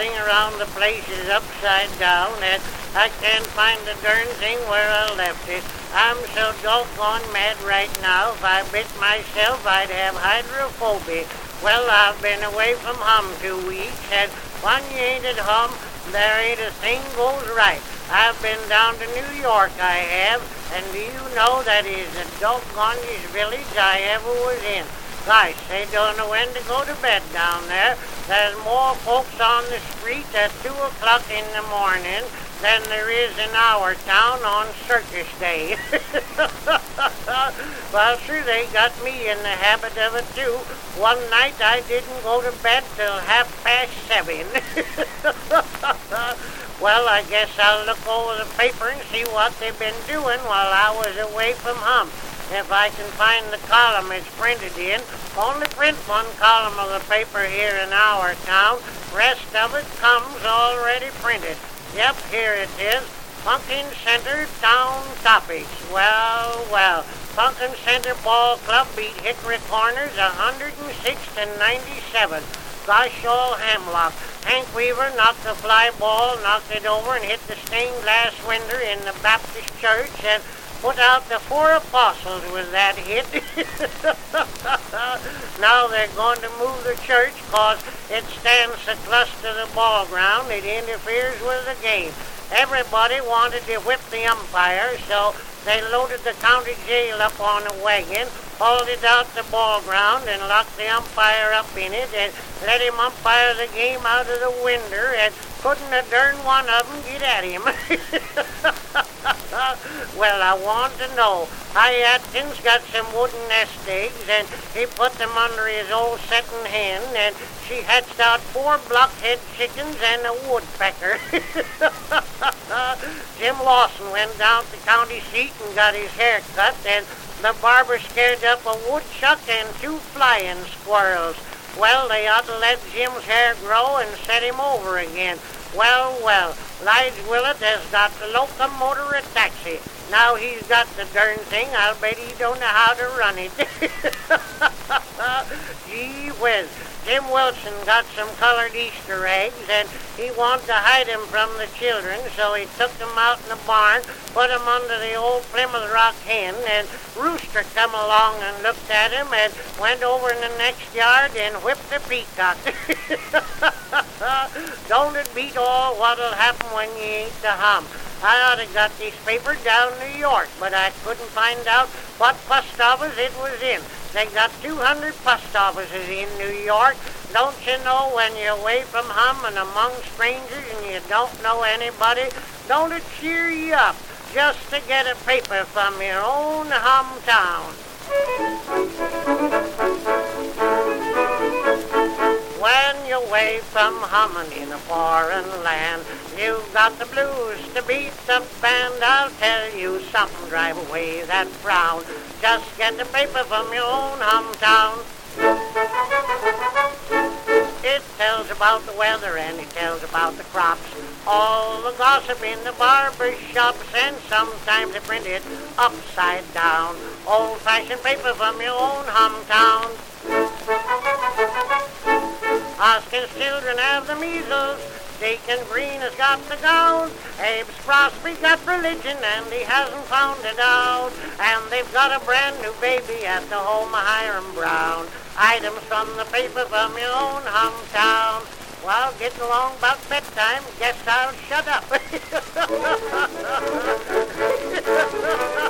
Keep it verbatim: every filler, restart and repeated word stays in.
Everything around the place is upside down, and I can't find the darn thing where I left it. I'm so doggone mad right now. If I bit myself, I'd have hydrophobia. Well, I've been away from home two weeks, and when you ain't at home, there ain't a thing goes right. I've been down to New York, I have, and do you know that is the doggonest village I ever was in. Gosh, they don't know when to go to bed down there. There's more folks on the street at two o'clock in the morning than there is in our town on circus day. Well, sure, they got me in the habit of it, too. One night I didn't go to bed till half past seven. Well, I guess I'll look over the paper and see what they've been doing while I was away from home. If I can find the column it's printed in, only print one column of the paper here in our town. Rest of it comes already printed. Yep, here it is. Pumpkin Center Town Topics. Well, well. Pumpkin Center Ball Club beat Hickory Corners one hundred six to ninety-seven. Gosh all hemlock. Hank Weaver knocked the fly ball, knocked it over, and hit the stained glass window in the Baptist church, and put out the four apostles with that hit. Now they're going to move the church because it stands so close to the ball ground it interferes with the game. Everybody wanted to whip the umpire, so they loaded the county jail up on a wagon, hauled it out the ball ground, and locked the umpire up in it, and let him umpire the game out of the window, and couldn't a darn one of them get at him. Well, I want to know. Hi Atkins got some wooden nest eggs, and he put them under his old setting hen, and she hatched out four blockhead chickens and a woodpecker. Jim Lawson went down to the county seat and got his hair cut, and the barber scared up a woodchuck and two flying squirrels. Well, they ought to let Jim's hair grow and set him over again. Well, well, Lige Willett has got the locomotor a taxi. Now he's got the darn thing. I'll bet he don't know how to run it. Gee whiz. Jim Wilson got some colored Easter eggs, and he wanted to hide them from the children, so he took them out in the barn, put them under the old Plymouth Rock hen, and Rooster come along and looked at him and went over in the next yard and whipped the peacock. Don't it beat all what'll happen when you ain't the hum? I ought to got this paper down New York, but I couldn't find out what post office it was in. They got two hundred post offices in New York. Don't you know when you're away from home and among strangers and you don't know anybody, don't it cheer you up just to get a paper from your own hometown? When you're away from home and in a foreign land, you've got the blues to beat the band. I'll tell you something, drive away that frown. Just get the paper from your own hometown. It tells about the weather and it tells about the crops, all the gossip in the barber shops, and sometimes they print it upside down. Old-fashioned paper from your own hometown. Hoskins' children have the measles. Deacon Green has got the gout. Abe Crosby's got religion and he hasn't found it out. And they've got a brand new baby at the home of Hiram Brown. Items from the paper from your own hometown. Well, getting along about bedtime. Guess I'll shut up.